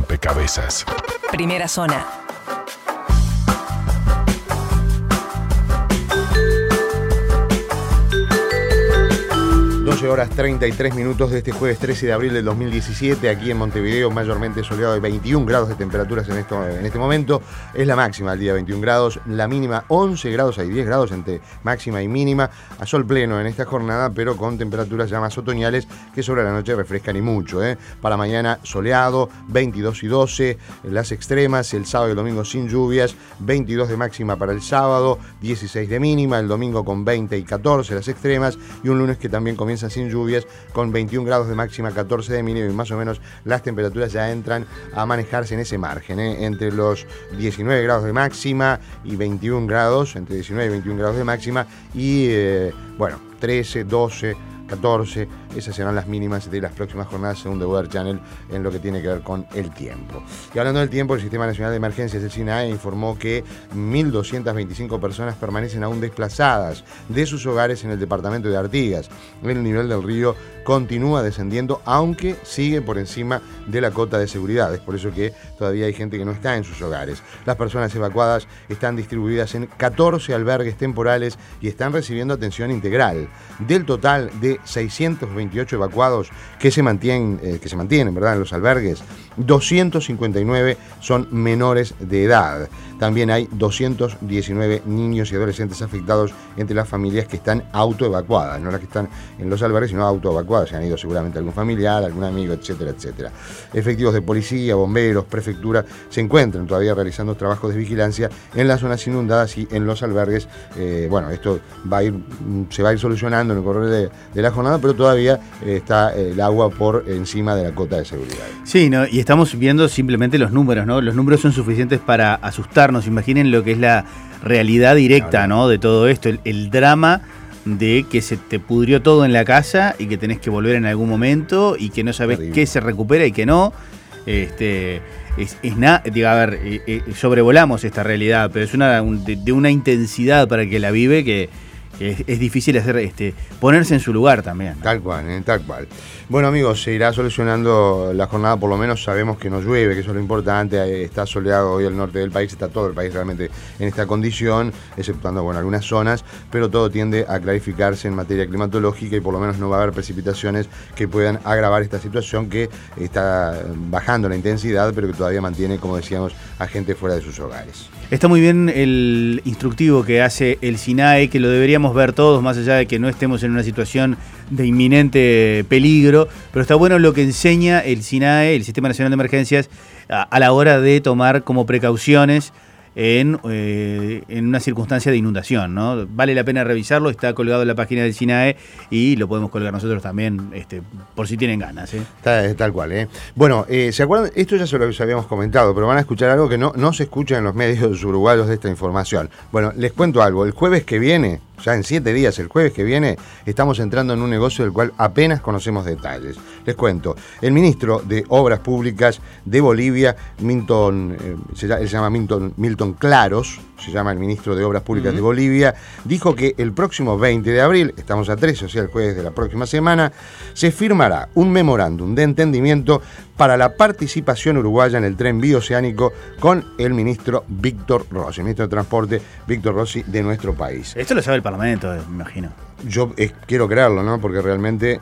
rompecabezas. Primera zona. 12 horas 33 minutos de este jueves 13 de abril del 2017, aquí en Montevideo, mayormente soleado, de 21 grados de temperaturas en este momento. Es la máxima al día, 21 grados, la mínima 11 grados, hay 10 grados entre máxima y mínima, a sol pleno en esta jornada, pero con temperaturas ya más otoñales que sobre la noche refrescan y mucho. Para mañana soleado, 22 y 12, las extremas, el sábado y el domingo sin lluvias, 22 de máxima para el sábado, 16 de mínima, el domingo con 20 y 14 las extremas, y un lunes que también comienza sin lluvias, con 21 grados de máxima, 14 de mínima, y más o menos las temperaturas ya entran a manejarse en ese margen, entre los 19 grados de máxima y 21 grados, entre 19 y 21 grados de máxima, y 13, 12, 14, esas serán las mínimas de las próximas jornadas según The Weather Channel en lo que tiene que ver con el tiempo. Y hablando del tiempo, el Sistema Nacional de Emergencias del SINAE informó que 1.225 personas permanecen aún desplazadas de sus hogares en el departamento de Artigas. El nivel del río continúa descendiendo, aunque sigue por encima de la cota de seguridad. Es por eso que todavía hay gente que no está en sus hogares. Las personas evacuadas están distribuidas en 14 albergues temporales y están recibiendo atención integral. Del total de 628 evacuados que se mantienen, ¿verdad?, en los albergues, 259 son menores de edad. También hay 219 niños y adolescentes afectados entre las familias que están autoevacuadas, no las que están en los albergues, sino autoevacuadas. Se han ido seguramente algún familiar, algún amigo, etcétera, etcétera. Efectivos de policía, bomberos, prefectura se encuentran todavía realizando trabajos de vigilancia en las zonas inundadas y en los albergues. Esto se va a ir solucionando en el correr de la jornada, pero todavía está el agua por encima de la cota de seguridad. Sí, ¿no? Y estamos viendo simplemente los números, ¿no? Los números son suficientes para asustarnos. Imaginen lo que es la realidad directa, ¿no?, de todo esto, el drama de que se te pudrió todo en la casa y que tenés que volver en algún momento y que no sabés qué se recupera y qué no. Sobrevolamos esta realidad, pero es de una intensidad para el que la vive que es difícil ponerse en su lugar también, ¿no? Tal cual, tal cual. Bueno, amigos, se irá solucionando la jornada, por lo menos sabemos que no llueve, que eso es lo importante. Está soleado hoy el norte del país, está todo el país realmente en esta condición, exceptuando algunas zonas, pero todo tiende a clarificarse en materia climatológica y por lo menos no va a haber precipitaciones que puedan agravar esta situación que está bajando la intensidad, pero que todavía mantiene, como decíamos, a gente fuera de sus hogares. Está muy bien el instructivo que hace el SINAE, que lo deberíamos ver todos, más allá de que no estemos en una situación de inminente peligro, pero está bueno lo que enseña el SINAE, el Sistema Nacional de Emergencias, a la hora de tomar como precauciones en una circunstancia de inundación, ¿no? Vale la pena revisarlo, está colgado en la página del SINAE y lo podemos colgar nosotros también, por si tienen ganas. Tal cual. Bueno, ¿se acuerdan? Esto ya se lo habíamos comentado, pero van a escuchar algo que no se escucha en los medios uruguayos de esta información. Bueno, les cuento algo. El jueves que viene, ya en 7 días, el jueves que viene, estamos entrando en un negocio del cual apenas conocemos detalles. Les cuento, el ministro de Obras Públicas de Bolivia, él se llama Milton Claros, se llama el ministro de Obras Públicas de Bolivia, dijo que el próximo 20 de abril, estamos a 13, o sea, el jueves de la próxima semana, se firmará un memorándum de entendimiento para la participación uruguaya en el tren bioceánico con el ministro Víctor Rossi, el ministro de Transporte Víctor Rossi de nuestro país. Esto lo sabe el Parlamento, me imagino. Yo quiero creerlo, ¿no? Porque realmente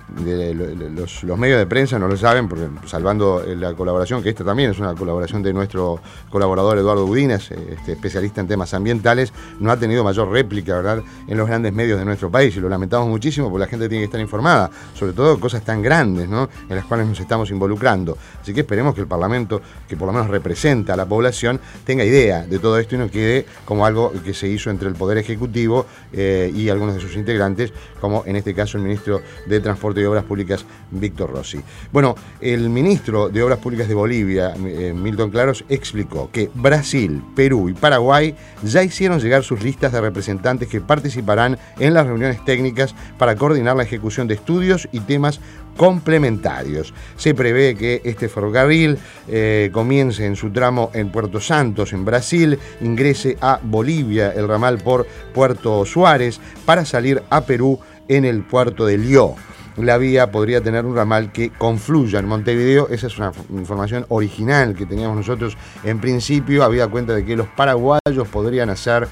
los medios de prensa no lo saben, porque salvando la colaboración, que esta también es una colaboración de nuestro colaborador Eduardo Budines, especialista en temas ambientales, no ha tenido mayor réplica, ¿verdad?, en los grandes medios de nuestro país, y lo lamentamos muchísimo porque la gente tiene que estar informada, sobre todo cosas tan grandes, ¿no?, en las cuales nos estamos involucrando. Así que esperemos que el Parlamento, que por lo menos representa a la población, tenga idea de todo esto y no quede como algo que se hizo entre el Poder Ejecutivo y algunos de sus integrantes, como en este caso el ministro de Transporte y Obras Públicas, Víctor Rossi. Bueno, el ministro de Obras Públicas de Bolivia, Milton Claros, explicó que Brasil, Perú y Paraguay ya hicieron llegar sus listas de representantes que participarán en las reuniones técnicas para coordinar la ejecución de estudios y temas complementarios. Se prevé que este ferrocarril comience en su tramo en Puerto Santos, en Brasil, ingrese a Bolivia el ramal por Puerto Suárez para salir a Perú en el puerto de Lió. la vía podría tener un ramal que confluya en Montevideo. Esa es una información original que teníamos nosotros en principio, habida cuenta de que los paraguayos podrían hacer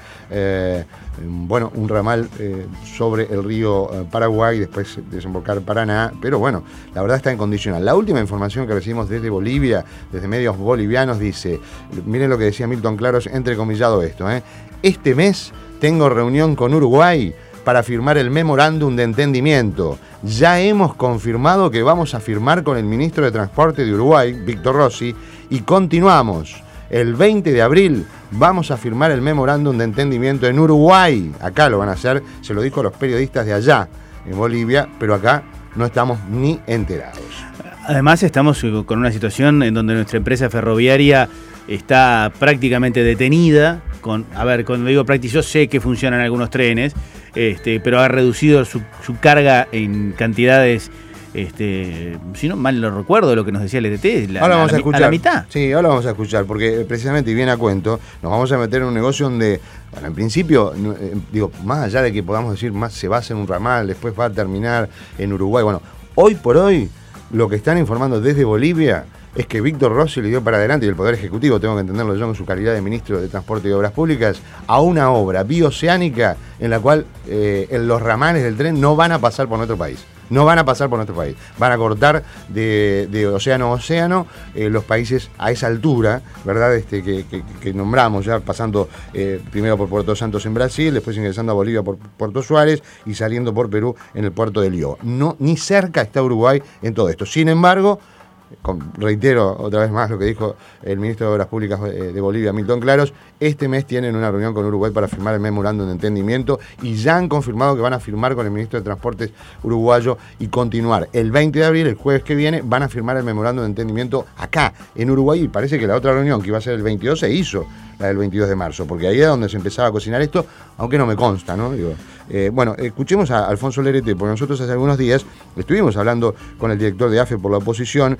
un ramal sobre el río Paraguay, después desembocar Paraná, pero bueno, la verdad está en condicional. La última información que recibimos desde Bolivia, desde medios bolivianos, dice, miren lo que decía Milton Claros, entrecomillado esto, este mes tengo reunión con Uruguay para firmar el memorándum de entendimiento. Ya hemos confirmado que vamos a firmar con el ministro de Transporte de Uruguay, Víctor Rossi, y continuamos. El 20 de abril vamos a firmar el memorándum de entendimiento en Uruguay. Acá lo van a hacer, se lo dijo a los periodistas de allá, en Bolivia, pero acá no estamos ni enterados. Además estamos con una situación en donde nuestra empresa ferroviaria está prácticamente detenida. Cuando digo prácticamente, yo sé que funcionan algunos trenes, pero ha reducido su carga en cantidades, si no mal lo recuerdo, lo que nos decía el ETT, ahora vamos a escuchar. A la mitad. Sí, ahora vamos a escuchar, porque precisamente, y viene a cuento, nos vamos a meter en un negocio donde, bueno, en principio, más allá de que podamos decir, más se va a hacer un ramal, después va a terminar en Uruguay, bueno, hoy por hoy, lo que están informando desde Bolivia es que Víctor Rossi le dio para adelante, y el Poder Ejecutivo, tengo que entenderlo yo en su calidad de ministro de Transporte y Obras Públicas, a una obra bioceánica en la cual los ramales del tren no van a pasar por nuestro país. No van a pasar por nuestro país. Van a cortar de océano a océano los países a esa altura, ¿verdad? Que nombramos ya, pasando primero por Puerto Santos en Brasil, después ingresando a Bolivia por Puerto Suárez y saliendo por Perú en el puerto de Lió. No, ni cerca está Uruguay en todo esto. Sin embargo, reitero otra vez más lo que dijo el ministro de Obras Públicas de Bolivia, Milton Claros, este mes tienen una reunión con Uruguay para firmar el memorándum de entendimiento y ya han confirmado que van a firmar con el ministro de Transportes uruguayo y continuar. El 20 de abril, el jueves que viene, van a firmar el memorándum de entendimiento acá, en Uruguay, y parece que la otra reunión, que iba a ser el 22, se hizo, la del 22 de marzo, porque ahí es donde se empezaba a cocinar esto, aunque no me consta, ¿no? Escuchemos a Alfonso Lerete, porque nosotros hace algunos días estuvimos hablando con el director de AFE por la oposición,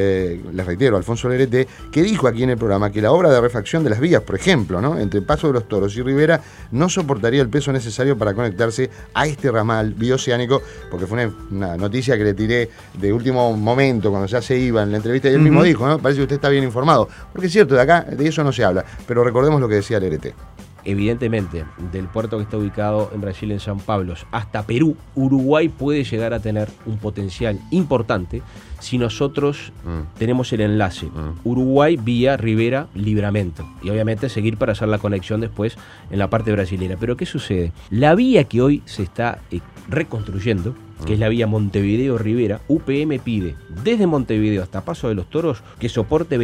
les reitero, Alfonso Lerete, que dijo aquí en el programa que la obra de refacción de las vías, por ejemplo, ¿no?, entre Paso de los Toros y Rivera, no soportaría el peso necesario para conectarse a este ramal bioceánico, porque fue una noticia que le tiré de último momento, cuando ya se iba en la entrevista, y él mismo dijo, ¿no?, parece que usted está bien informado, porque es cierto, de acá, de eso no se habla, pero recordemos lo que decía Lerete. Evidentemente, del puerto que está ubicado en Brasil, en San Pablo, hasta Perú, Uruguay puede llegar a tener un potencial importante si nosotros tenemos el enlace Uruguay vía Rivera, Libramento, y obviamente seguir para hacer la conexión después en la parte brasilera. Pero ¿qué sucede? La vía que hoy se está reconstruyendo, que es la vía Montevideo-Rivera, UPM pide desde Montevideo hasta Paso de los Toros que soporte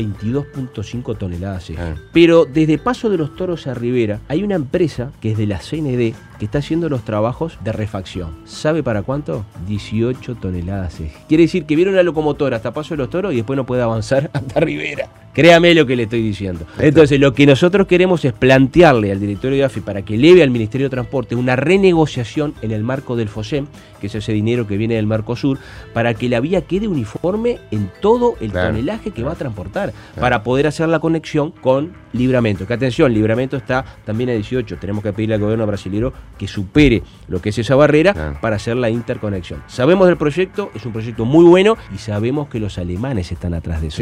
22.5 toneladas eje. Pero desde Paso de los Toros a Rivera hay una empresa que es de la CND que está haciendo los trabajos de refacción. ¿Sabe para cuánto? 18 toneladas eje. Quiere decir que viene una locomotora hasta Paso de los Toros y después no puede avanzar hasta Rivera. Créame lo que le estoy diciendo. Entonces, lo que nosotros queremos es plantearle al directorio de AFE para que eleve al Ministerio de Transporte una renegociación en el marco del FOSEM, que es ese dinero que viene del Mercosur, para que la vía quede uniforme en todo el tonelaje que va a transportar, para poder hacer la conexión con Libramento. Que atención, Libramento está también a 18. Tenemos que pedirle al gobierno brasilero que supere lo que es esa barrera para hacer la interconexión. Sabemos del proyecto, es un proyecto muy bueno y sabemos que los alemanes están atrás de eso.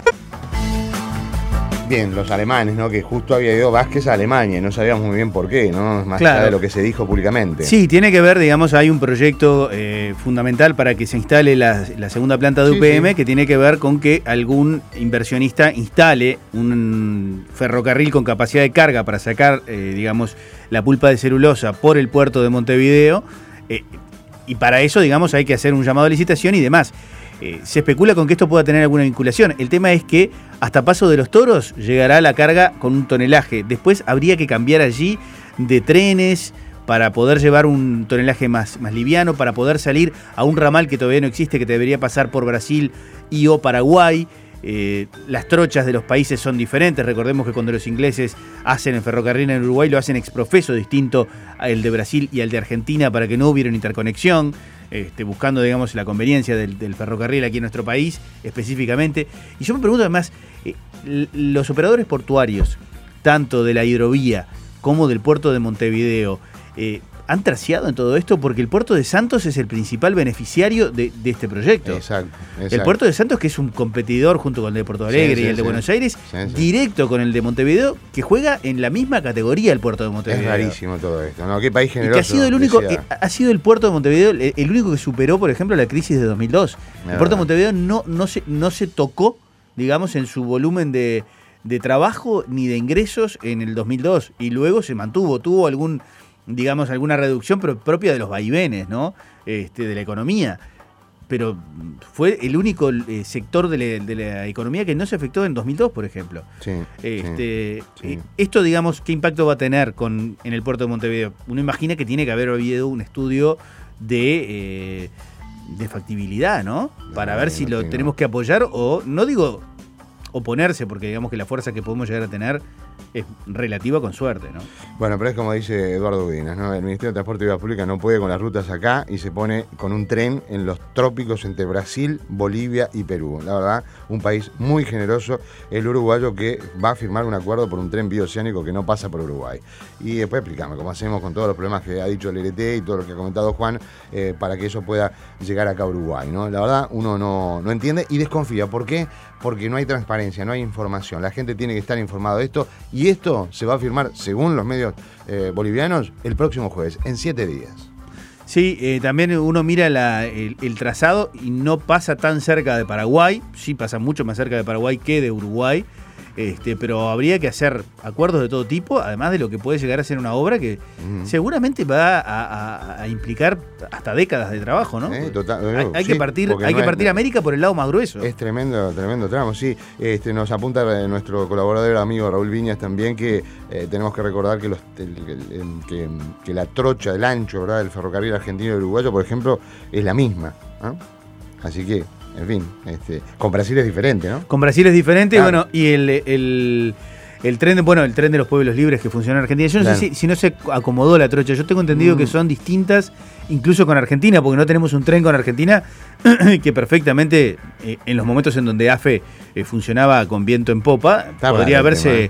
Bien, los alemanes, ¿no? Que justo había ido Vázquez a Alemania y no sabíamos muy bien por qué, ¿no? Más allá de lo que se dijo públicamente. Sí, tiene que ver, digamos, hay un proyecto fundamental para que se instale la segunda planta de UPM, que tiene que ver con que algún inversionista instale un ferrocarril con capacidad de carga para sacar, digamos, la pulpa de celulosa por el puerto de Montevideo, y para eso, digamos, hay que hacer un llamado a licitación y demás. Se especula con que esto pueda tener alguna vinculación. El tema es que hasta Paso de los Toros llegará la carga con un tonelaje. Después habría que cambiar allí de trenes para poder llevar un tonelaje más liviano, para poder salir a un ramal que todavía no existe, que debería pasar por Brasil y o Paraguay. Las trochas de los países son diferentes. Recordemos que cuando los ingleses hacen el ferrocarril en Uruguay, lo hacen exprofeso, distinto al de Brasil y al de Argentina, para que no hubiera una interconexión, buscando, digamos, la conveniencia del ferrocarril aquí en nuestro país específicamente. Y yo me pregunto además, los operadores portuarios, tanto de la hidrovía como del puerto de Montevideo, han terciado en todo esto porque el puerto de Santos es el principal beneficiario de este proyecto. Exacto. El puerto de Santos, que es un competidor junto con el de Porto Alegre y el de Buenos Aires, directo con el de Montevideo, que juega en la misma categoría el puerto de Montevideo. Es rarísimo todo esto, ¿no? Qué país generoso. Y que ha sido el único, ha sido el puerto de Montevideo el único que superó, por ejemplo, la crisis de 2002. El puerto de Montevideo no se tocó, digamos, en su volumen de trabajo ni de ingresos en el 2002, y luego se mantuvo, tuvo alguna reducción, pero propia de los vaivenes, ¿no? De la economía. Pero fue el único sector de la economía que no se afectó en 2002, por ejemplo. Esto, digamos, ¿qué impacto va a tener en el puerto de Montevideo? Uno imagina que tiene que haber habido un estudio de factibilidad, ¿no? Para ver si lo tenemos que apoyar o, no digo oponerse, porque digamos que la fuerza que podemos llegar a tener es relativa con suerte, ¿no? Bueno, pero es como dice Eduardo Udinas, ¿no? El Ministerio de Transporte y Obras Públicas no puede con las rutas acá y se pone con un tren en los trópicos entre Brasil, Bolivia y Perú. La verdad, un país muy generoso, el uruguayo, que va a firmar un acuerdo por un tren bioceánico que no pasa por Uruguay. Y después explícame cómo hacemos con todos los problemas que ha dicho el LRT y todo lo que ha comentado Juan, para que eso pueda llegar acá a Uruguay, ¿no? La verdad, uno no entiende y desconfía. ¿Por qué? Porque no hay transparencia, no hay información. La gente tiene que estar informada de esto, y esto se va a firmar, según los medios bolivianos, el próximo jueves, en 7 días. Sí, también uno mira el trazado y no pasa tan cerca de Paraguay, sí pasa mucho más cerca de Paraguay que de Uruguay. Pero habría que hacer acuerdos de todo tipo, además de lo que puede llegar a ser una obra que seguramente va a implicar hasta décadas de trabajo, ¿no? Hay que partir América por el lado más grueso. Es tremendo tramo, sí. Nos apunta nuestro colaborador amigo Raúl Viñas también que tenemos que recordar que la trocha, el ancho, ¿verdad?, del ferrocarril argentino y uruguayo, por ejemplo, es la misma, ¿no? Así que, en fin, con Brasil es diferente, ¿no? Con Brasil es diferente, claro. Bueno, y el tren de los pueblos libres que funciona en Argentina. Yo no sé si no se acomodó la trocha. Yo tengo entendido que son distintas, incluso con Argentina, porque no tenemos un tren con Argentina que perfectamente, en los momentos en donde AFE funcionaba con viento en popa, podría haberse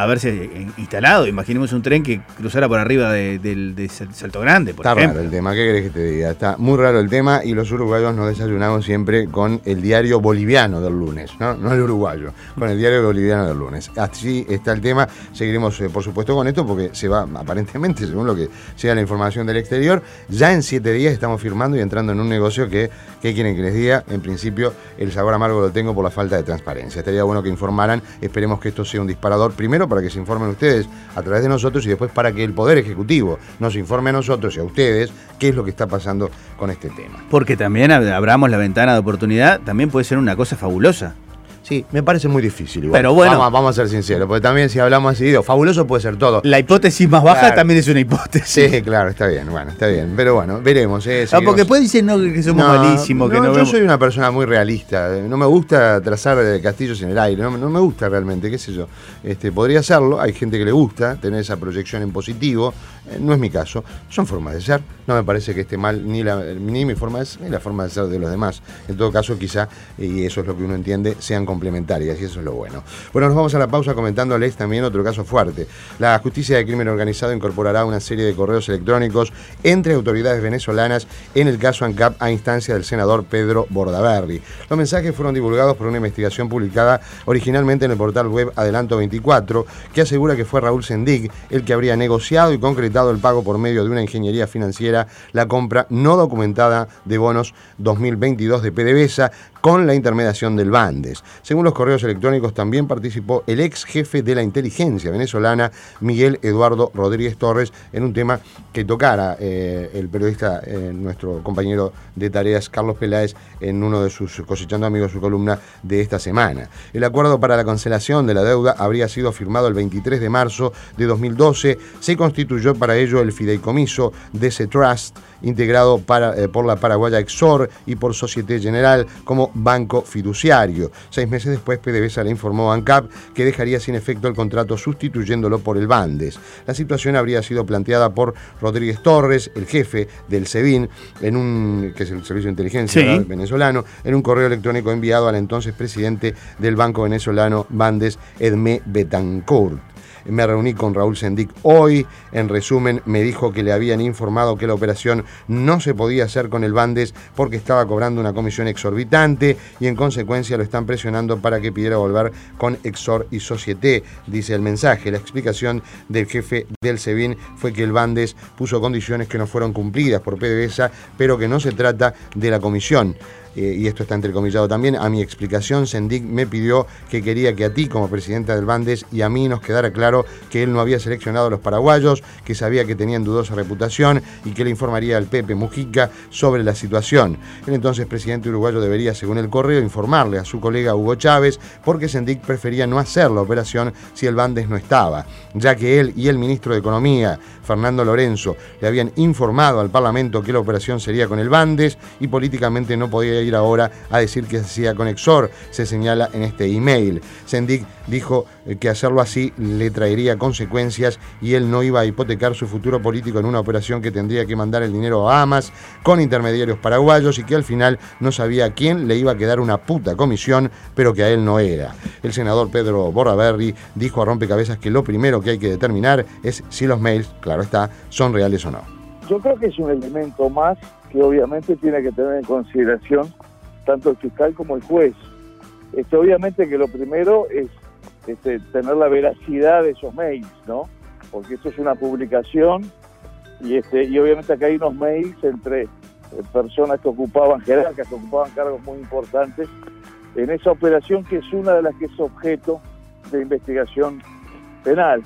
instalado. Imaginemos un tren que cruzara por arriba de Salto Grande, por ejemplo. Está raro el tema, ¿qué querés que te diga? Está muy raro el tema, y los uruguayos nos desayunamos siempre con el diario boliviano del lunes, no el uruguayo, con el diario boliviano del lunes. Así está el tema. Seguiremos, por supuesto, con esto, porque se va, aparentemente, según lo que sea la información del exterior, ya en 7 días estamos firmando y entrando en un negocio que, ¿qué quieren que les diga? En principio, el sabor amargo lo tengo por la falta de transparencia. Estaría bueno que informaran. Esperemos que esto sea un disparador, primero para que se informen ustedes a través de nosotros, y después para que el Poder Ejecutivo nos informe a nosotros y a ustedes qué es lo que está pasando con este tema. Porque también abramos la ventana de oportunidad, también puede ser una cosa fabulosa. Sí, me parece muy difícil igual. Pero bueno, vamos a ser sinceros, porque también si hablamos así, fabuloso puede ser todo. La hipótesis más baja también es una hipótesis. Sí, claro, está bien, pero bueno, veremos. Porque después dicen que somos malísimos, que no yo vemos. Soy una persona muy realista, no me gusta trazar castillos en el aire, no me gusta realmente, qué sé yo. Podría hacerlo, hay gente que le gusta tener esa proyección en positivo, no es mi caso, son formas de ser, no me parece que esté mal ni mi forma de ser, ni la forma de ser de los demás. En todo caso, quizá, y eso es lo que uno entiende, sean complementarias, y eso es lo bueno. Bueno, nos vamos a la pausa comentándoles también otro caso fuerte. La Justicia de Crimen Organizado incorporará una serie de correos electrónicos entre autoridades venezolanas en el caso ANCAP a instancia del senador Pedro Bordaberry. Los mensajes fueron divulgados por una investigación publicada originalmente en el portal web Adelanto 24, que asegura que fue Raúl Sendig el que habría negociado y concretado el pago por medio de una ingeniería financiera, la compra no documentada de bonos 2022 de PDVSA con la intermediación del Bandes. Según los correos electrónicos, también participó el ex jefe de la inteligencia venezolana, Miguel Eduardo Rodríguez Torres, en un tema que tocara el periodista, nuestro compañero de tareas, Carlos Peláez, en uno de sus Cosechando Amigos, su columna de esta semana. El acuerdo para la cancelación de la deuda habría sido firmado el 23 de marzo de 2012. Se constituyó para ello el fideicomiso DC Trust, integrado por la paraguaya Exor y por Société General como banco fiduciario. 6 meses después, PDVSA le informó a ANCAP que dejaría sin efecto el contrato sustituyéndolo por el Bandes. La situación habría sido planteada por Rodríguez Torres, el jefe del SEBIN, que es el Servicio de Inteligencia venezolano, en un correo electrónico enviado al entonces presidente del Banco Venezolano Bandes, Edmé Betancourt. Me reuní con Raúl Sendik hoy. En resumen, me dijo que le habían informado que la operación no se podía hacer con el Bandes porque estaba cobrando una comisión exorbitante y en consecuencia lo están presionando para que pidiera volver con Exor y Société, dice el mensaje. La explicación del jefe del SEBIN fue que el Bandes puso condiciones que no fueron cumplidas por PDVSA, pero que no se trata de la comisión. Y esto está entrecomillado también. A mi explicación, Sendik me pidió que quería que a ti, como presidenta del Bandes, y a mí nos quedara claro que él no había seleccionado a los paraguayos, que sabía que tenían dudosa reputación y que le informaría al Pepe Mujica sobre la situación. El entonces presidente uruguayo debería, según el correo, informarle a su colega Hugo Chávez, porque Sendik prefería no hacer la operación si el Bandes no estaba, ya que él y el ministro de Economía, Fernando Lorenzo, le habían informado al Parlamento que la operación sería con el Bandes y políticamente no podía ir ahora a decir que se hacía con Exor, se señala en este email. Sendik dijo que hacerlo así le traería consecuencias y él no iba a hipotecar su futuro político en una operación que tendría que mandar el dinero a Bahamas con intermediarios paraguayos y que al final no sabía a quién le iba a quedar una puta comisión, pero que a él no era. El senador Pedro Bordaberry dijo a Rompecabezas que lo primero que hay que determinar es si los mails, claro está, son reales o no. Yo creo que es un elemento más que obviamente tiene que tener en consideración tanto el fiscal como el juez. Obviamente que lo primero es tener la veracidad de esos mails, ¿no? Porque esto es una publicación y obviamente acá hay unos mails entre personas que ocupaban, jerarcas que ocupaban cargos muy importantes en esa operación, que es una de las que es objeto de investigación penal.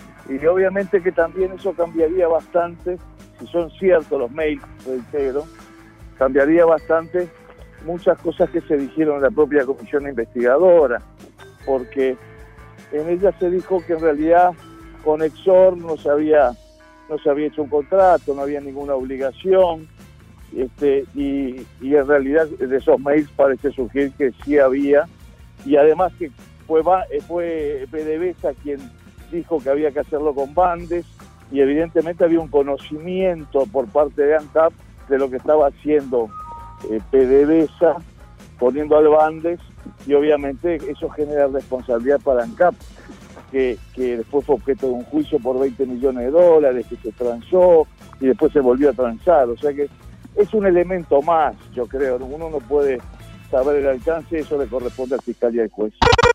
Y obviamente que también eso cambiaría bastante, si son ciertos los mails, reitero, cambiaría bastante muchas cosas que se dijeron en la propia comisión investigadora, porque en ella se dijo que en realidad con Exor no se había hecho un contrato, no había ninguna obligación, y en realidad de esos mails parece surgir que sí había, y además que fue PDVSA quien dijo que había que hacerlo con Bandes, y evidentemente había un conocimiento por parte de ANCAP de lo que estaba haciendo PDVSA, poniendo al Bandes, y obviamente eso genera responsabilidad para ANCAP, que después fue objeto de un juicio por $20 millones, que se transó y después se volvió a transar. O sea que es un elemento más, yo creo. Uno no puede saber el alcance, eso le corresponde al fiscal y al juez.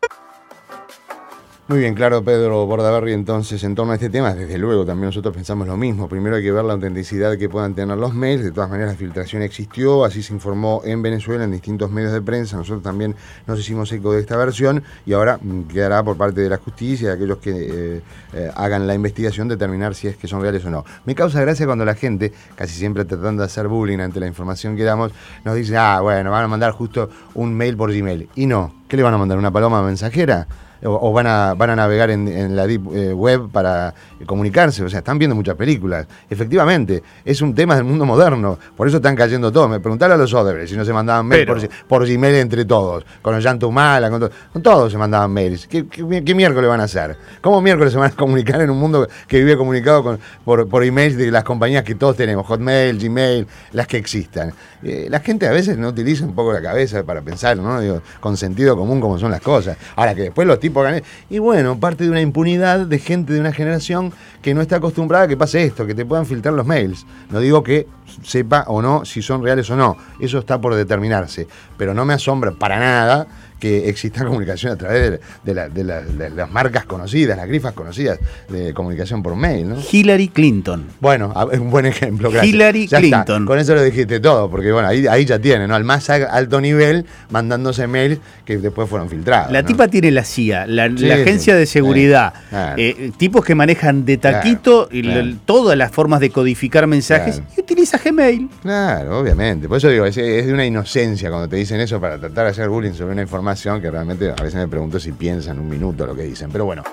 Muy bien, claro, Pedro Bordaberry, entonces, en torno a este tema, desde luego también nosotros pensamos lo mismo. Primero hay que ver la autenticidad que puedan tener los mails. De todas maneras, la filtración existió, así se informó en Venezuela, en distintos medios de prensa. Nosotros también nos hicimos eco de esta versión y ahora quedará por parte de la justicia, de aquellos que hagan la investigación, determinar si es que son reales o no. Me causa gracia cuando la gente, casi siempre tratando de hacer bullying ante la información que damos, nos dice, bueno, van a mandar justo un mail por Gmail. Y no, ¿qué le van a mandar? ¿Una paloma mensajera? O van a navegar en la deep web para comunicarse. O sea, están viendo muchas películas. Efectivamente, es un tema del mundo moderno. Por eso están cayendo todos. Me preguntaron a los Odebrecht si no se mandaban mails por Gmail entre todos. Con Ollanta Humala, con todos se mandaban mails. ¿Qué miércoles van a hacer? ¿Cómo miércoles se van a comunicar en un mundo que vive comunicado por emails de las compañías que todos tenemos? Hotmail, Gmail, las que existan. La gente a veces no utiliza un poco la cabeza para pensar, ¿no? Digo, con sentido común como son las cosas. Ahora que después los tipos ganen. Y bueno, parte de una impunidad de gente de una generación que no está acostumbrada a que pase esto, que te puedan filtrar los mails. No digo que sepa o no si son reales o no. Eso está por determinarse. Pero no me asombra para nada que exista comunicación a través de las marcas conocidas, las grifas conocidas de comunicación por mail, ¿no? Hillary Clinton. Bueno, es un buen ejemplo, gracias. Hillary ya Clinton. Está. Con eso lo dijiste todo, porque bueno, ahí ya tiene, ¿no? Al más alto nivel, mandándose mails que después fueron filtrados. La ¿no? tipa tiene la CIA, la Sí, agencia de seguridad, claro. Tipos que manejan de taquito todas las formas de codificar mensajes y utiliza Gmail. Claro, obviamente. Por eso digo, es de una inocencia cuando te dicen eso para tratar de hacer bullying sobre una información que realmente a veces me pregunto si piensan un minuto lo que dicen. Pero bueno.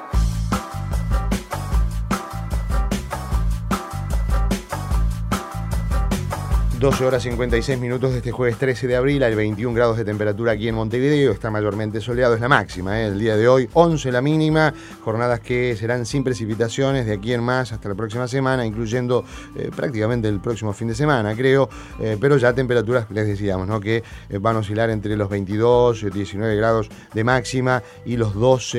12 horas 56 minutos de este jueves 13 de abril, hay 21 grados de temperatura aquí en Montevideo, está mayormente soleado, es la máxima, el día de hoy, 11 la mínima, jornadas que serán sin precipitaciones de aquí en más hasta la próxima semana, incluyendo prácticamente el próximo fin de semana, creo, pero ya temperaturas, les decíamos, ¿no? Que van a oscilar entre los 22 y 19 grados de máxima y los 12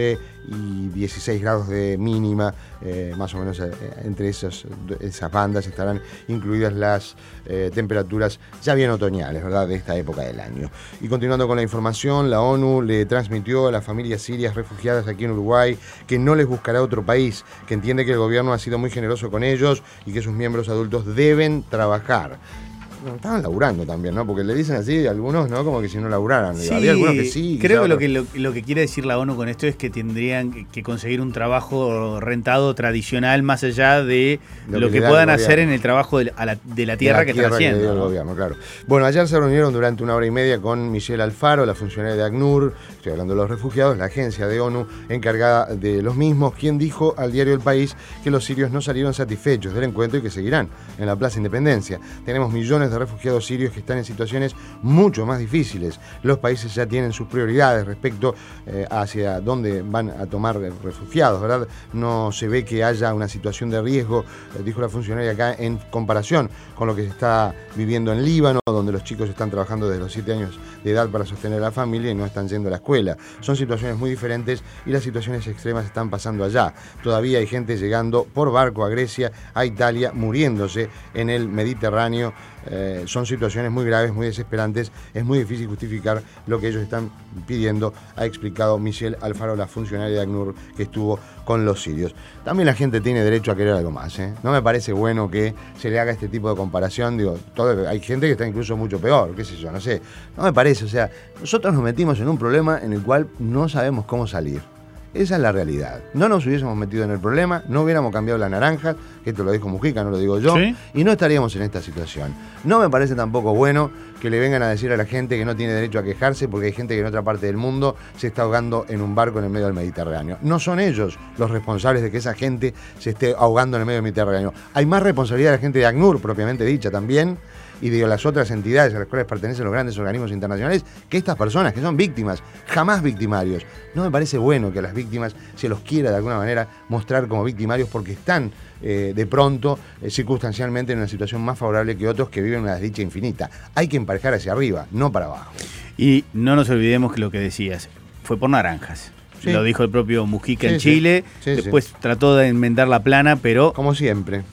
y 16 grados de mínima, más o menos entre esas bandas estarán incluidas las temperaturas ya bien otoñales, ¿verdad?, de esta época del año. Y continuando con la información, la ONU le transmitió a las familias sirias refugiadas aquí en Uruguay que no les buscará otro país, que entiende que el gobierno ha sido muy generoso con ellos y que sus miembros adultos deben trabajar. No, estaban laburando también, ¿no? Porque le dicen así a algunos, ¿no? Como que si no laburaran. Sí, había algunos que sí. Creo que lo que quiere decir la ONU con esto es que tendrían que conseguir un trabajo rentado tradicional más allá de lo que puedan hacer en el trabajo de la tierra que están haciendo. El gobierno, claro. Bueno, ayer se reunieron durante 1 hora y media con Michelle Alfaro, la funcionaria de ACNUR, estoy hablando de los refugiados, la agencia de ONU encargada de los mismos, quien dijo al diario El País que los sirios no salieron satisfechos del encuentro y que seguirán en la Plaza Independencia. Tenemos millones de refugiados sirios que están en situaciones mucho más difíciles. Los países ya tienen sus prioridades respecto hacia dónde van a tomar refugiados, ¿verdad? No se ve que haya una situación de riesgo, dijo la funcionaria acá, en comparación con lo que se está viviendo en Líbano, donde los chicos están trabajando desde los 7 años de edad para sostener a la familia y no están yendo a la escuela. Son situaciones muy diferentes y las situaciones extremas están pasando allá. Todavía hay gente llegando por barco a Grecia, a Italia, muriéndose en el Mediterráneo. Son situaciones muy graves, muy desesperantes. Es muy difícil justificar lo que ellos están pidiendo, ha explicado Michelle Alfaro, la funcionaria de ACNUR que estuvo con los sirios. También la gente tiene derecho a querer algo más, ¿eh? No me parece bueno que se le haga este tipo de comparación. Digo, hay gente que está incluso mucho peor, qué sé yo, no sé. No me parece, o sea, nosotros nos metimos en un problema en el cual no sabemos cómo salir. Esa es la realidad. No nos hubiésemos metido en el problema, no hubiéramos cambiado la naranja, que esto lo dijo Mujica, no lo digo yo, ¿sí? Y no estaríamos en esta situación. No me parece tampoco bueno que le vengan a decir a la gente que no tiene derecho a quejarse porque hay gente que en otra parte del mundo se está ahogando en un barco en el medio del Mediterráneo. No son ellos los responsables de que esa gente se esté ahogando en el medio del Mediterráneo. Hay más responsabilidad de la gente de ACNUR, propiamente dicha también, y de las otras entidades a las cuales pertenecen los grandes organismos internacionales, que estas personas que son víctimas, jamás victimarios. No me parece bueno que a las víctimas se los quiera de alguna manera mostrar como victimarios porque están de pronto, circunstancialmente, en una situación más favorable que otros que viven una desdicha infinita. Hay que emparejar hacia arriba, no para abajo. Y no nos olvidemos que lo que decías fue por naranjas. Sí. Lo dijo el propio Mujica en Chile, después trató de enmendar la plana, pero... Como siempre.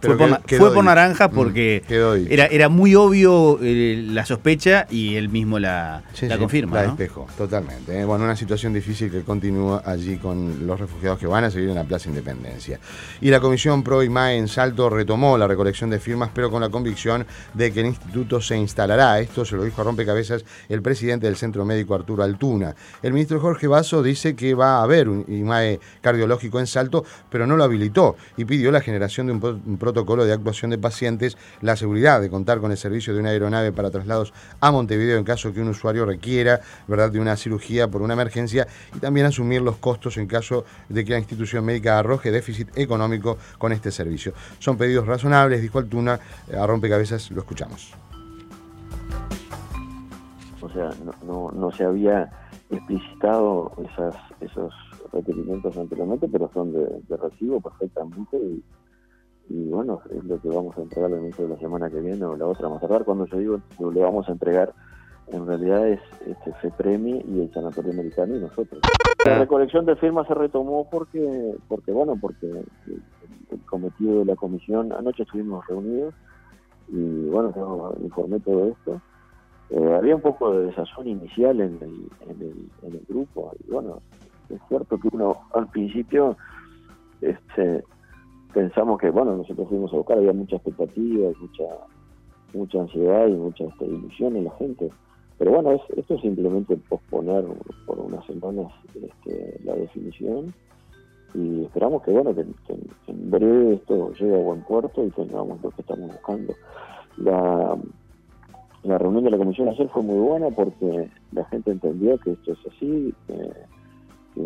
Fue por naranja porque era muy obvio la sospecha y él mismo la confirma. La ¿no? despejó, totalmente. Bueno, una situación difícil que continúa allí con los refugiados que van a seguir en la Plaza Independencia. Y la Comisión Pro IMAE en Salto retomó la recolección de firmas, pero con la convicción de que el instituto se instalará. Esto se lo dijo a Rompecabezas el presidente del Centro Médico, Arturo Altuna. El ministro Jorge Basso dice que va a haber un IMAE cardiológico en Salto, pero no lo habilitó y pidió la generación de un protocolo de actuación de pacientes, la seguridad de contar con el servicio de una aeronave para traslados a Montevideo en caso que un usuario requiera, ¿verdad?, de una cirugía por una emergencia, y también asumir los costos en caso de que la institución médica arroje déficit económico con este servicio. Son pedidos razonables, dijo Altuna. A Rompecabezas lo escuchamos. O sea, no se había explicitado esos requerimientos anteriormente, pero son de recibo perfectamente y bueno, es lo que vamos a entregar al inicio de la semana que viene o la otra más tardar. Cuando yo digo lo le vamos a entregar, en realidad es FEPREMI y el Sanatorio Americano y nosotros. La recolección de firmas se retomó porque el cometido de la comisión, anoche estuvimos reunidos y bueno, yo informé todo esto. Había un poco de desazón inicial en el grupo y bueno, es cierto que uno al principio pensamos que, bueno, nosotros fuimos a buscar, había mucha expectativa, mucha ansiedad y mucha ilusión en la gente. Pero bueno, esto es simplemente posponer por unas semanas la definición y esperamos que, bueno, que en breve esto llegue a buen puerto y tengamos lo que estamos buscando. La reunión de la comisión ayer fue muy buena porque la gente entendió que esto es así, que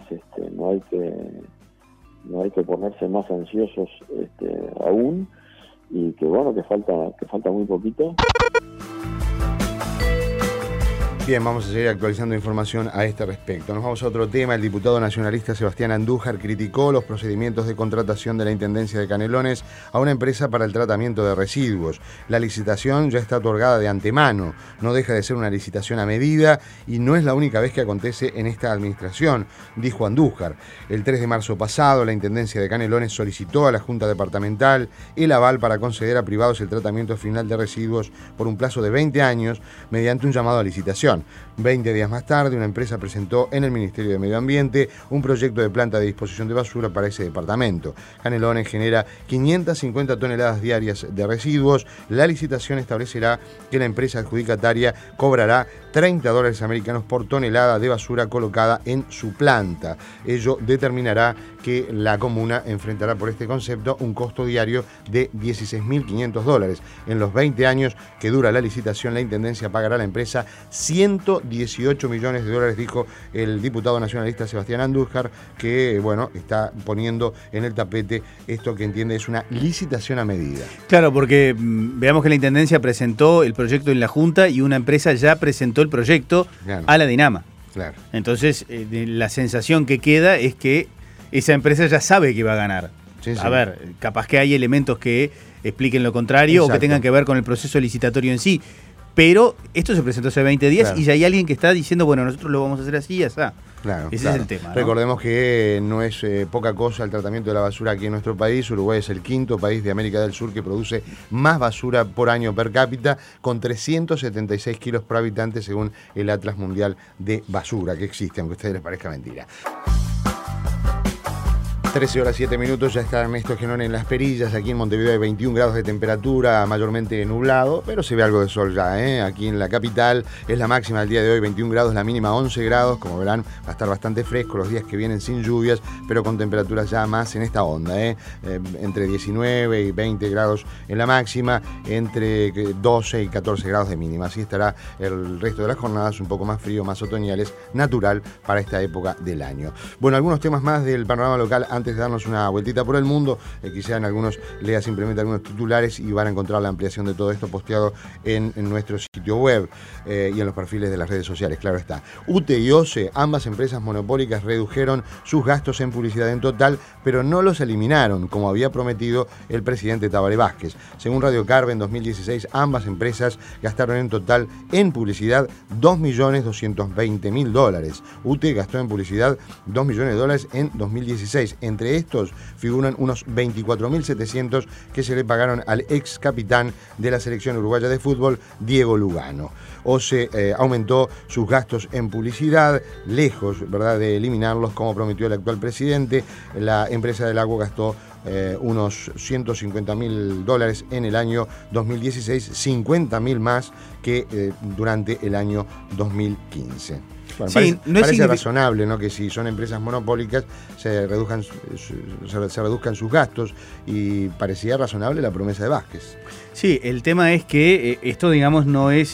no hay que ponerse más ansiosos aún y que bueno, que falta muy poquito. Bien, vamos a seguir actualizando información a este respecto. Nos vamos a otro tema. El diputado nacionalista Sebastián Andújar criticó los procedimientos de contratación de la Intendencia de Canelones a una empresa para el tratamiento de residuos. La licitación ya está otorgada de antemano, no deja de ser una licitación a medida y no es la única vez que acontece en esta administración, dijo Andújar. El 3 de marzo pasado, la Intendencia de Canelones solicitó a la Junta Departamental el aval para conceder a privados el tratamiento final de residuos por un plazo de 20 años mediante un llamado a licitación. 20 días más tarde, una empresa presentó en el Ministerio de Medio Ambiente un proyecto de planta de disposición de basura para ese departamento. Canelones genera 550 toneladas diarias de residuos. La licitación establecerá que la empresa adjudicataria cobrará $30 americanos por tonelada de basura colocada en su planta. Ello determinará que la comuna enfrentará por este concepto un costo diario de $16.500. En los 20 años que dura la licitación, la Intendencia pagará a la empresa $118 millones, dijo el diputado nacionalista Sebastián Andújar, que bueno, está poniendo en el tapete esto que entiende es una licitación a medida. Claro, porque veamos que la Intendencia presentó el proyecto en la Junta y una empresa ya presentó el proyecto a la Dinama. Claro. Entonces, la sensación que queda es que esa empresa ya sabe que va a ganar. Sí, sí. A ver, capaz que hay elementos que expliquen lo contrario. Exacto. O que tengan que ver con el proceso licitatorio en sí. Pero esto se presentó hace 20 días, claro, y ya hay alguien que está diciendo, bueno, nosotros lo vamos a hacer así y así. Claro, ese claro. Es el tema, ¿no? Recordemos que no es poca cosa el tratamiento de la basura aquí en nuestro país. Uruguay es el quinto país de América del Sur que produce más basura por año per cápita, con 376 kilos por habitante según el Atlas Mundial de Basura que existe, aunque a ustedes les parezca mentira. 13 horas 7 minutos, ya está Ernesto Genón en Las Perillas. Aquí en Montevideo hay 21 grados de temperatura, mayormente nublado, pero se ve algo de sol ya, ¿eh? Aquí en la capital es la máxima del día de hoy, 21 grados, la mínima 11 grados. Como verán, va a estar bastante fresco los días que vienen sin lluvias, pero con temperaturas ya más en esta onda, entre 19 y 20 grados en la máxima, entre 12 y 14 grados de mínima. Así estará el resto de las jornadas, un poco más frío, más otoñales, natural para esta época del año. Bueno, algunos temas más del panorama local antes de darnos una vueltita por el mundo. Quizá en algunos lea simplemente algunos titulares y van a encontrar la ampliación de todo esto posteado en nuestro sitio web y en los perfiles de las redes sociales, claro está. UTE y OCE, ambas empresas monopólicas, redujeron sus gastos en publicidad en total, pero no los eliminaron, como había prometido el presidente Tabaré Vázquez. Según Radio Carve, en 2016, ambas empresas gastaron en total en publicidad $2.220.000. UTE gastó en publicidad $2 millones en 2016. Entre estos figuran unos 24.700 que se le pagaron al ex capitán de la selección uruguaya de fútbol, Diego Lugano. OCE aumentó sus gastos en publicidad, lejos, ¿verdad?, de eliminarlos como prometió el actual presidente. La empresa del agua gastó unos $150.000 en el año 2016, 50.000 más que durante el año 2015. Bueno, sí, parece razonable, ¿no?, que si son empresas monopólicas se reduzcan sus gastos, y parecía razonable la promesa de Vázquez. Sí, el tema es que esto, digamos, no es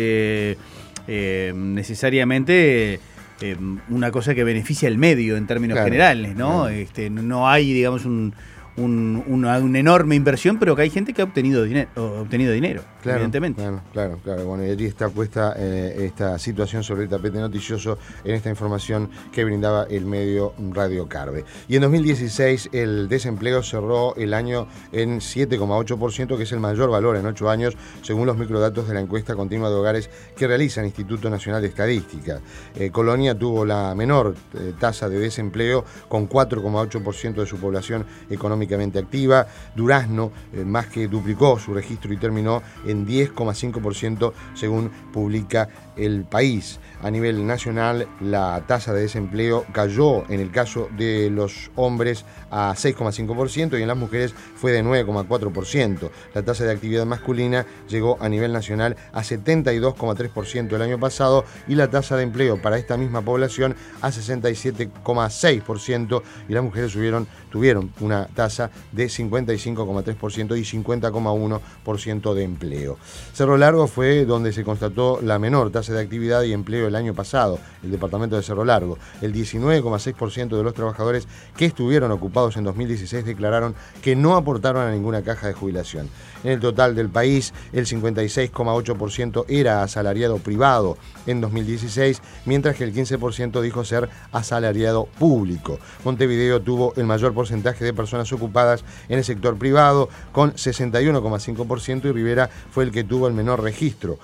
necesariamente una cosa que beneficia al medio en términos generales, ¿no? No hay, digamos, una enorme inversión, pero que hay gente que ha obtenido dinero, evidentemente. Claro. Bueno, y allí está puesta esta situación sobre el tapete noticioso en esta información que brindaba el medio Radio Carve. Y en 2016 el desempleo cerró el año en 7,8%, que es el mayor valor en 8 años, según los microdatos de la encuesta continua de hogares que realiza el Instituto Nacional de Estadística. Colonia tuvo la menor tasa de desempleo, con 4,8% de su población económicamente activa. Durazno más que duplicó su registro y terminó en 10,5%, según publica El País. A nivel nacional, la tasa de desempleo cayó en el caso de los hombres a 6,5% y en las mujeres fue de 9,4%. La tasa de actividad masculina llegó a nivel nacional a 72,3% el año pasado, y la tasa de empleo para esta misma población a 67,6%, y las mujeres tuvieron una tasa tasa de 55,3% y 50,1% de empleo. Cerro Largo fue donde se constató la menor tasa de actividad y empleo el año pasado, el departamento de Cerro Largo. El 19,6% de los trabajadores que estuvieron ocupados en 2016 declararon que no aportaron a ninguna caja de jubilación. En el total del país, el 56,8% era asalariado privado en 2016, mientras que el 15% dijo ser asalariado público. Montevideo tuvo el mayor porcentaje de personas ocupadas en el sector privado, con 61,5%, y Rivera fue el que tuvo el menor registro,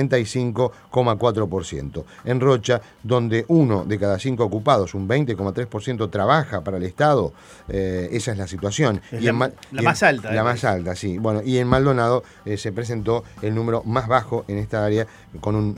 45,4%. En Rocha, donde 1 de cada 5 ocupados, un 20,3%, trabaja para el Estado, esa es la situación. Es la más alta. La más alta, sí. Bueno, y en Maldonado se presentó el número más bajo en esta área, con un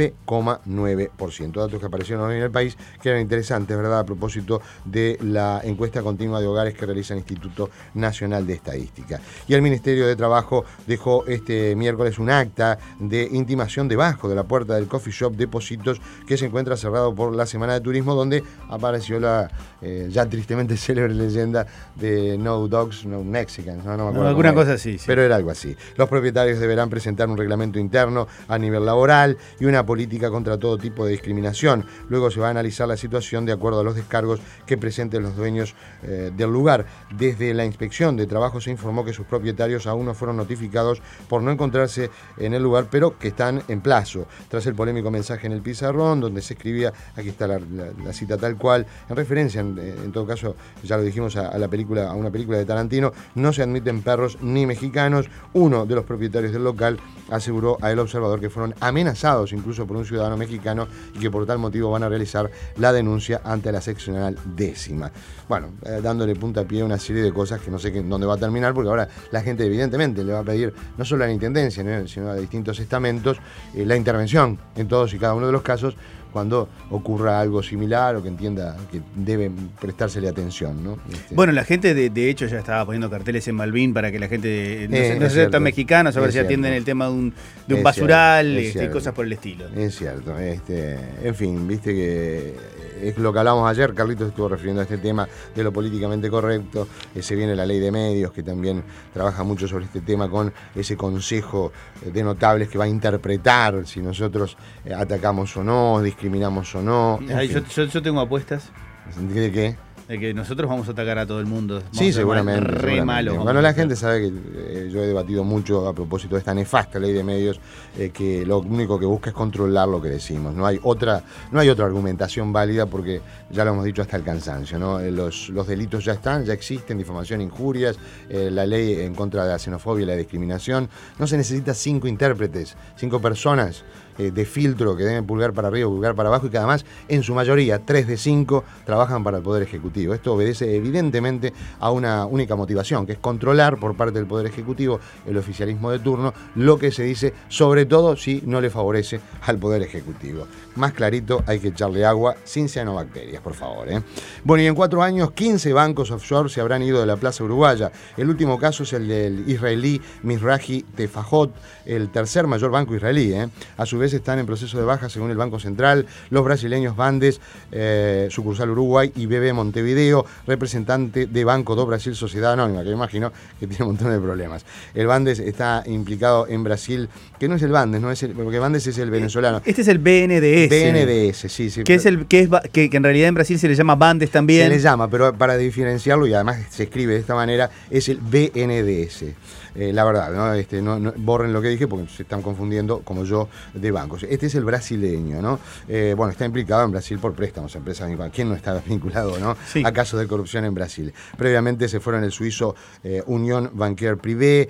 9,9%. Datos que aparecieron hoy en El País, que eran interesantes, ¿verdad?, a propósito de la encuesta continua de hogares que realiza el Instituto Nacional de Estadística. Y el Ministerio de Trabajo dejó este miércoles un acta de intimación debajo de la puerta del coffee shop Depósitos, que se encuentra cerrado por la Semana de Turismo, donde apareció la ya tristemente célebre leyenda de No Dogs, No Mexicans, no me acuerdo. Alguna cosa así, sí. Pero era algo así. Los propietarios deberán presentar un reglamento interno a nivel laboral y una política contra todo tipo de discriminación. Luego se va a analizar la situación de acuerdo a los descargos que presenten los dueños del lugar. Desde la inspección de trabajo se informó que sus propietarios aún no fueron notificados por no encontrarse en el lugar, pero que están en plazo. Tras el polémico mensaje en el pizarrón, donde se escribía, aquí está la cita tal cual, en referencia, en todo caso, ya lo dijimos, a una película de Tarantino: no se admiten perros ni mexicanos. Uno de los propietarios del local aseguró a El Observador que fueron amenazados incluso por un ciudadano mexicano y que por tal motivo van a realizar la denuncia ante la seccional 10ª. Bueno, dándole puntapié a una serie de cosas que no sé dónde va a terminar, porque ahora la gente evidentemente le va a pedir no solo a la Intendencia, sino a distintos estamentos la intervención en todos y cada uno de los casos cuando ocurra algo similar o que entienda que debe prestársele atención, ¿no? Bueno, la gente de hecho ya estaba poniendo carteles en Malvin para que la gente no sea tan mexicana, a ver si atienden el tema de un basural, cosas por el estilo. Es cierto. En fin, viste que es lo que hablamos ayer. Carlitos estuvo refiriendo a este tema de lo políticamente correcto. Se viene la ley de medios, que también trabaja mucho sobre este tema, con ese consejo de notables que va a interpretar si nosotros atacamos o no, discriminamos o no. Yo tengo apuestas. ¿De qué? De que nosotros vamos a atacar a todo el mundo. Sí, seguramente. Malo. Bueno, la gente sabe que yo he debatido mucho a propósito de esta nefasta ley de medios, que lo único que busca es controlar lo que decimos. No hay otra argumentación válida, porque ya lo hemos dicho hasta el cansancio, ¿no? Los delitos ya existen: difamación, injurias, la ley en contra de la xenofobia y la discriminación. No se necesita 5 intérpretes, 5 personas de filtro que deben pulgar para arriba o pulgar para abajo, y que además, en su mayoría, 3 de 5 trabajan para el Poder Ejecutivo. Esto obedece evidentemente a una única motivación, que es controlar por parte del Poder Ejecutivo, el oficialismo de turno, lo que se dice, sobre todo si no le favorece al Poder Ejecutivo. Más clarito, hay que echarle agua sin cianobacterias, por favor. Bueno, y en 4 años, 15 bancos offshore se habrán ido de la plaza uruguaya. El último caso es el del israelí Mizrahi Tefajot, el tercer mayor banco israelí. A su vez están en proceso de baja, según el Banco Central, los brasileños Bandes, sucursal Uruguay, y BB Montevideo, representante de Banco do Brasil Sociedad Anónima, que me imagino que tiene un montón de problemas. El Bandes está implicado en Brasil, que no es el Bandes, porque Bandes es el venezolano. Este es el BNDES. BNDES, sí. Que en realidad en Brasil se le llama Bandes también. Se le llama, pero para diferenciarlo, y además se escribe de esta manera, es el BNDES. La verdad, ¿no? Borren lo que dije porque se están confundiendo, como yo, de bancos. Este es el brasileño, ¿no? Bueno, está implicado en Brasil por préstamos a empresas. ¿Quién no está vinculado, no? Sí. A casos de corrupción en Brasil. Previamente se fueron el suizo Unión Bancaire Privé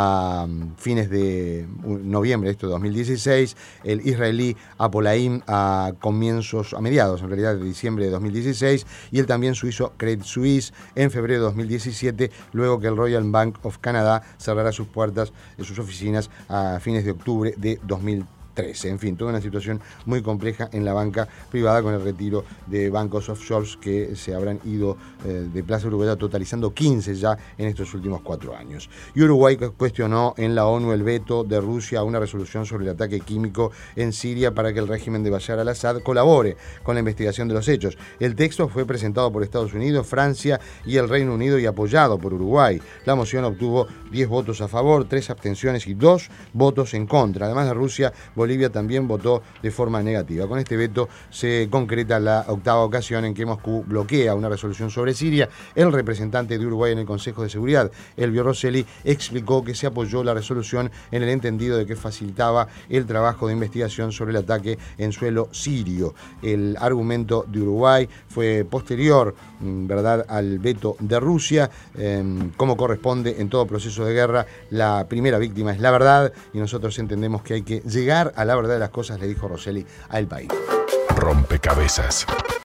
a fines de noviembre de 2016, el israelí Apolaim a mediados en realidad de diciembre de 2016, y el también suizo Credit Suisse en febrero de 2017, luego que el Royal Bank of Canada cerrará sus puertas de sus oficinas a fines de octubre de 2013. 13. En fin, toda una situación muy compleja en la banca privada con el retiro de bancos offshores que se habrán ido de Plaza Uruguaya, totalizando 15 ya en estos últimos 4 años. Y Uruguay cuestionó en la ONU el veto de Rusia a una resolución sobre el ataque químico en Siria para que el régimen de Bashar al-Assad colabore con la investigación de los hechos. El texto fue presentado por Estados Unidos, Francia y el Reino Unido y apoyado por Uruguay. La moción obtuvo 10 votos a favor, 3 abstenciones y 2 votos en contra. Además de Rusia, Bolivia también votó de forma negativa. Con este veto se concreta la 8ª ocasión en que Moscú bloquea una resolución sobre Siria. El representante de Uruguay en el Consejo de Seguridad, Elvio Rosselli, explicó que se apoyó la resolución en el entendido de que facilitaba el trabajo de investigación sobre el ataque en suelo sirio. El argumento de Uruguay fue posterior, ¿verdad?, al veto de Rusia. Como corresponde en todo proceso de guerra, la primera víctima es la verdad y nosotros entendemos que hay que llegar a la verdad de las cosas, le dijo Rosselli a El País. Rompecabezas.